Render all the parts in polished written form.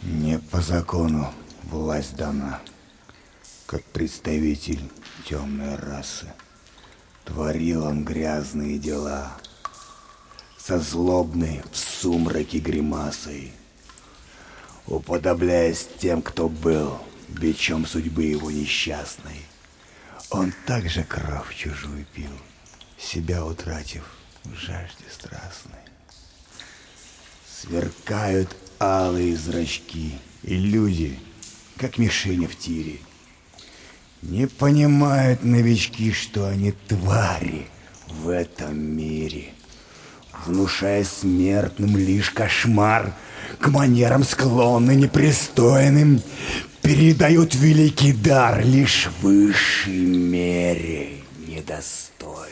Мне по закону власть дана, как представитель темной расы. Творил он грязные дела со злобной в сумраке гримасой, уподобляясь тем, кто был бичом судьбы его несчастной. Он также кровь чужую пил, себя утратив в жажде страстной. Сверкают алые зрачки, и люди, как мишени в тире, не понимают новички, что они твари в этом мире, внушая смертным лишь кошмар, к манерам склонны непристойным, передают великий дар лишь в высшей мере недостойны.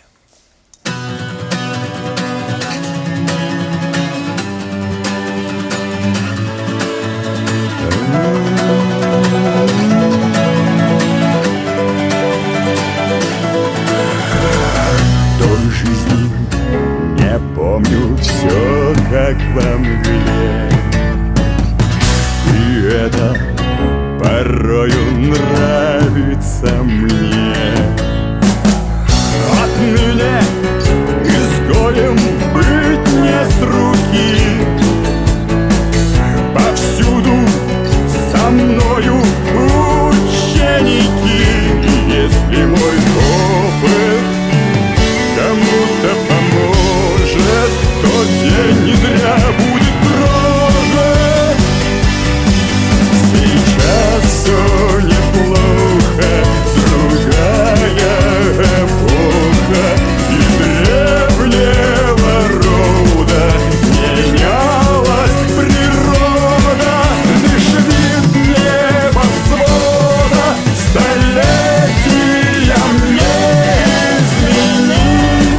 Той жизни не помню все, как во мгле. И это порою нравится мне. Отныне изгоем быть не с руки. Повсюду со мною ученики. Если мой опыт кому-то поможет, то день не зря будет прожит. Сейчас все неплохо, другая эпоха, и древнего рода менялась природа. Лишь вид небосвода столетия мне изменить.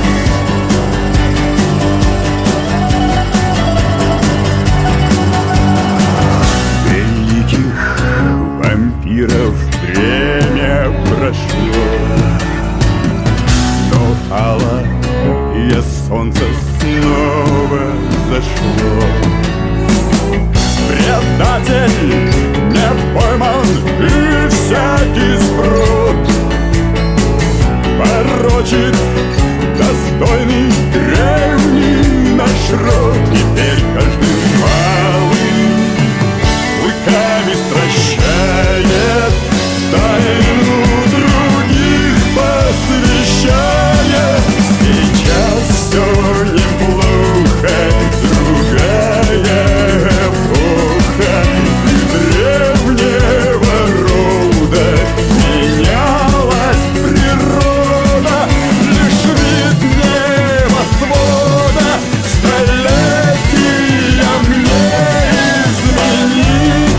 Великих вампиров время прошло, но алое солнце снова зашло. Предатель не пойман, и всякий сброд порочит достойный древний наш род. Теперь каждый малый клыками стращает, тайну других посвящает. Сейчас все неплохо, другая эпоха, и древнего рода менялась природа. Лишь вид небосвода столетия мне изменить.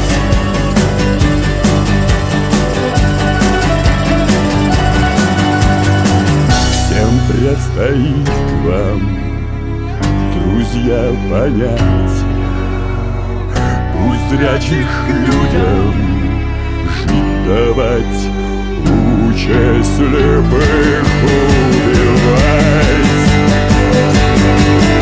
Всем предстоит вам, друзья, понять, пусть зрячих людям жить давать, уча слепых убивать.